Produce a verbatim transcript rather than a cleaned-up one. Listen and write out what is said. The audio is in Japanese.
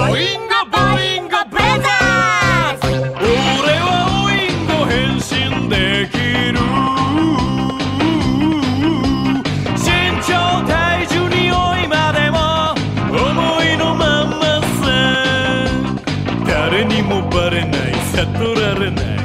オインゴボインゴブラザーズ。俺はオインゴ変身できる。身長体重においまでも思いのまんまさ。誰にもバレない悟られない